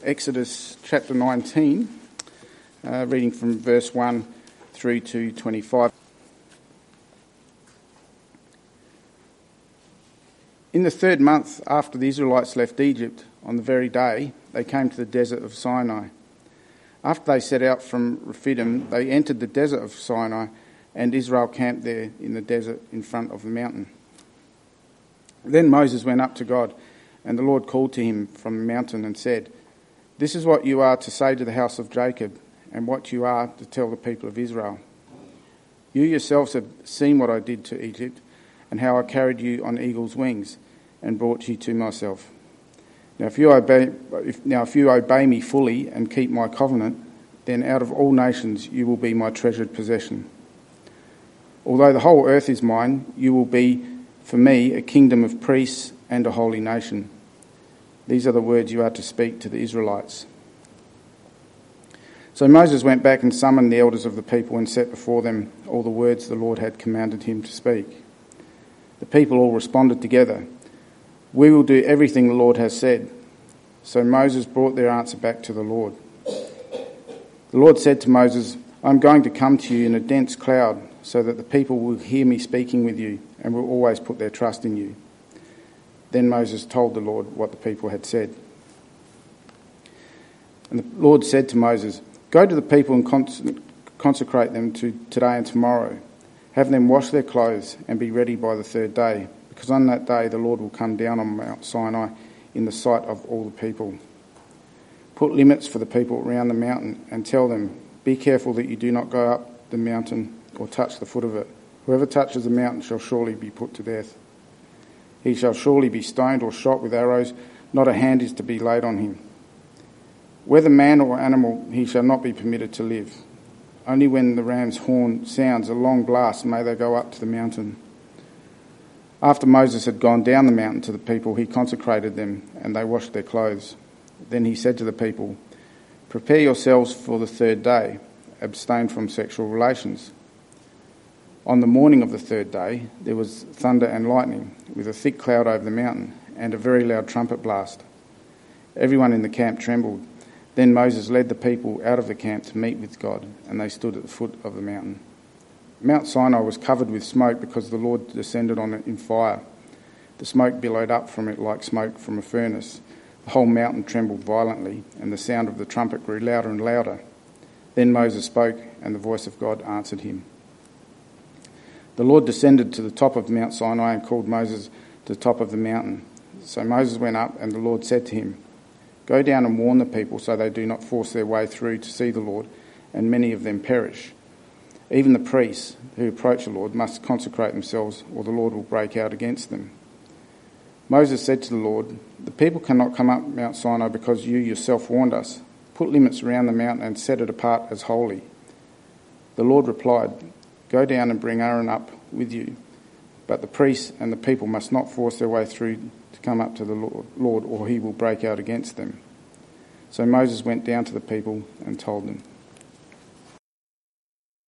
Exodus chapter 19, reading from verse 1 through to 25. In the third month after the Israelites left Egypt, on the very day, they came to the desert of Sinai. After they set out from Rephidim, they entered the desert of Sinai, and Israel camped there in the desert in front of the mountain. Then Moses went up to God, and the Lord called to him from the mountain and said, "This is what you are to say to the house of Jacob, and what you are to tell the people of Israel. You yourselves have seen what I did to Egypt, and how I carried you on eagle's wings, and brought you to myself. Now if you obey me fully and keep my covenant, then out of all nations you will be my treasured possession. Although the whole earth is mine, you will be for me a kingdom of priests and a holy nation. These are the words you are to speak to the Israelites." So Moses went back and summoned the elders of the people and set before them all the words the Lord had commanded him to speak. The people all responded together, "We will do everything the Lord has said." So Moses brought their answer back to the Lord. The Lord said to Moses, "I am going to come to you in a dense cloud, so that the people will hear me speaking with you and will always put their trust in you." Then Moses told the Lord what the people had said. And the Lord said to Moses, "Go to the people and consecrate them today and tomorrow. Have them wash their clothes and be ready by the third day, because on that day the Lord will come down on Mount Sinai in the sight of all the people. Put limits for the people around the mountain and tell them, 'Be careful that you do not go up the mountain or touch the foot of it. Whoever touches the mountain shall surely be put to death. He shall surely be stoned or shot with arrows. Not a hand is to be laid on him. Whether man or animal, he shall not be permitted to live. Only when the ram's horn sounds a long blast may they go up to the mountain.'" After Moses had gone down the mountain to the people, he consecrated them, and they washed their clothes. Then he said to the people, "Prepare yourselves for the third day. Abstain from sexual relations." On the morning of the third day, there was thunder and lightning, with a thick cloud over the mountain, and a very loud trumpet blast. Everyone in the camp trembled. Then Moses led the people out of the camp to meet with God, and they stood at the foot of the mountain. Mount Sinai was covered with smoke because the Lord descended on it in fire. The smoke billowed up from it like smoke from a furnace. The whole mountain trembled violently, and the sound of the trumpet grew louder and louder. Then Moses spoke, and the voice of God answered him. The Lord descended to the top of Mount Sinai and called Moses to the top of the mountain. So Moses went up, and the Lord said to him, "Go down and warn the people so they do not force their way through to see the Lord, and many of them perish. Even the priests who approach the Lord must consecrate themselves, or the Lord will break out against them." Moses said to the Lord, "The people cannot come up Mount Sinai because you yourself warned us. Put limits around the mountain and set it apart as holy." The Lord replied, "Go down and bring Aaron up with you, but the priests and the people must not force their way through to come up to the Lord, or he will break out against them." So Moses went down to the people and told them.